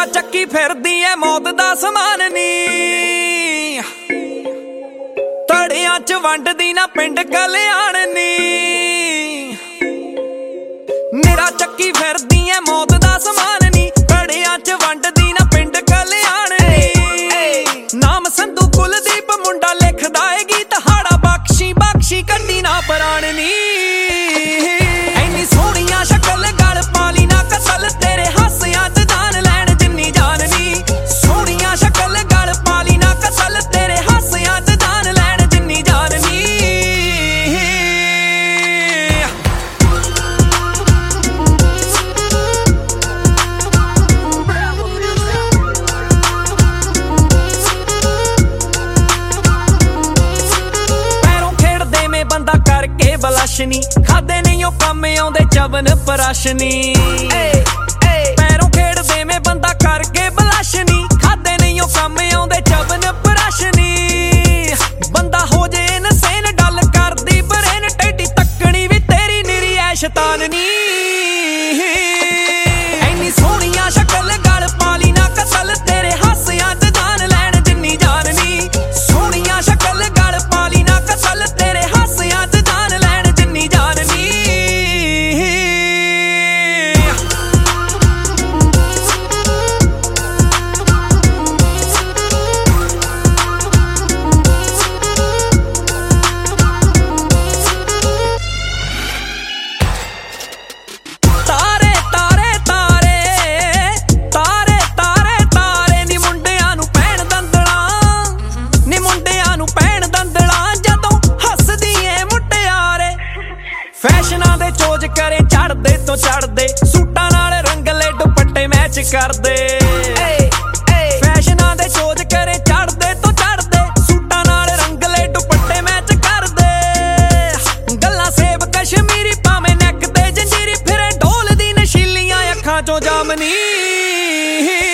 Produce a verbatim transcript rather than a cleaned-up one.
ਚੱਕੀ ਫਿਰਦੀ ਐ ਮੌਤ ਦਾ ਸਮਾਨ ਨੀ, ਧੜਿਆਂ ਚ ਵੰਡਦੀ ਨਾ ਪਿੰਡ ਕਲਿਆਣ ਨੀ। ਨਿਰਾ ਚੱਕੀ ਫਿਰਦੀ ਐ ਮੌਤ ਦਾ ਸਮਾਨ ਨੀ, ਧੜਿਆਂ ਚ ਵੰਡਦੀ ਨਾ ਪਿੰਡ ਕਲਿਆਣ ਨੀ। ਨਾਮ ਸੰਧੂ ਕੁਲਦੀਪ ਮੁੰਡਾ ਲਿਖਦਾ ਏ ਗੀਤ, ਹਾੜਾ ਬਖਸ਼ੀ ਬਖਸ਼ੀ ਕੱਢੀ ਨਾ ਪ੍ਰਾਣ ਨੀ। ਐਨੀ ਸੋਹਣੀਆਂ ਸ਼ਕਲ ਗਲ ਪਾਲੀ ਨਾ ਕਸਲ, ਤੇਰੇ ਹਾਸਿਆਂ ਚ ਜਾਨ ਲੈਣ ਜਿੰਨੀ ਜਾਨ ਨੀ। ਸੋਹਣੀਆਂ ਸ਼ਕਲ ਗਲ ਪਾਲੀ ਨਾ ਕਸਲ, ਤੇਰੇ ਹਾਸਿਆਂ ਚ ਜਾਨ ਲੈਣ ਜਿੰਨੀ ਜਾਨ ਨੀ। ਪੈਰੋਂ ਖੇਡਦੇ ਮੇ ਬੰਦਾ ਕਰਕੇ ਬਲਸ਼ਨੀ, ਖਾਦੇ ਨਹੀਂ ਉਹ ਕੰਮ ਆਉਂਦੇ ਚਵਨ ਪਰਾਸ਼ਨੀ। ਪੈਰੋਂ ਖੇਡਦੇ ਮੇ ਬੰਦਾ ਕਰਕੇ ਬਲਸ਼ਨੀ, ਖਾਦੇ ਨਹੀਂ ਉਹ ਕੰਮ ਆਉਂਦੇ ਚਵਨ ਪਰਾਸ਼ਨੀ। ਬੰਦਾ ਹੋ ਜੇ ਇਨਸੇਨ ਡੱਲ ਕਰਦੀ ਬਰੇਨ, ਟੇਢੀ ਤੱਕਣੀ ਵੀ ਤੇਰੀ ਨਿਰੀ ਐ ਸ਼ੈਤਾਨ ਨੀ। ਐਨੀ ਸੋਹਣੀਆਂ ਸ਼ਕਲ ਗਲ ਪਾਲੀ ਨਾ ਕਸਲ, ਤੇਰੇ ਹਾਸਿਆਂ ਚ ਜਾਨ ਲੈਣ ਜਿੰਨੀ ਜਾਨ ਨੀ। ਸੋਹਣੀਆਂ ਸ਼ਕਲ ਗਲ ਪਾਲੀ ਨਾ ਕਸਲ, ਤੇਰੇ ਹਾਸਿਆਂ ਚ ਜਾਨ ਲੈਣ ਜਿੰਨੀ ਜਾਨ ਨੀ। ਤਾਰੇ ਤਾਰੇ ਤਾਰੇ ਤਾਰੇ ਤਾਰੇ ਤਾਰੇ ਨੀ ਮੁੰਡਿਆਂ ਨੂੰ ਪੈਣ ਦੰਦਲਾਂ, ਨੀ ਮੁੰਡਿਆਂ ਨੂੰ ਪੈਣ ਦੰਦਲਾਂ ਜਦੋਂ ਹੱਸਦੀ ਏ ਮੁਟਿਆਰੇ। ਫੈਸ਼ਨਾਂ ਦੇ ਚੋਜ ਕਰੇ ਚੜਦੇ ਤੋਂ ਚੜਦੇ, ਸੂਟਾਂ ਨਾਲ ਰੰਗਲੇ ਦੁਪੱਟੇ ਮੈਚ ਕਰਦੇ। ਫੈਸ਼ਨਾਂ ਦੇ ਚੋਜ ਕਰੇ ਚੜਦੇ ਤੋਂ ਚੜਦੇ, ਸੂਟਾਂ ਨਾਲ ਰੰਗਲੇ ਦੁਪੱਟੇ ਮੈਚ ਕਰਦੇ। ਗੱਲਾਂ ਸੇਬ ਕਸ਼ਮੀਰੀ ਭਾਵੇਂ ਨੈਕ ਤੇ ਜੰਜੀਰੀ, ਫਿਰੇ ਢੋਲ ਦੀ ਨਸ਼ੀਲੀਆਂ ਅੱਖਾਂ ਚੋਂ ਜਾਮਨੀ।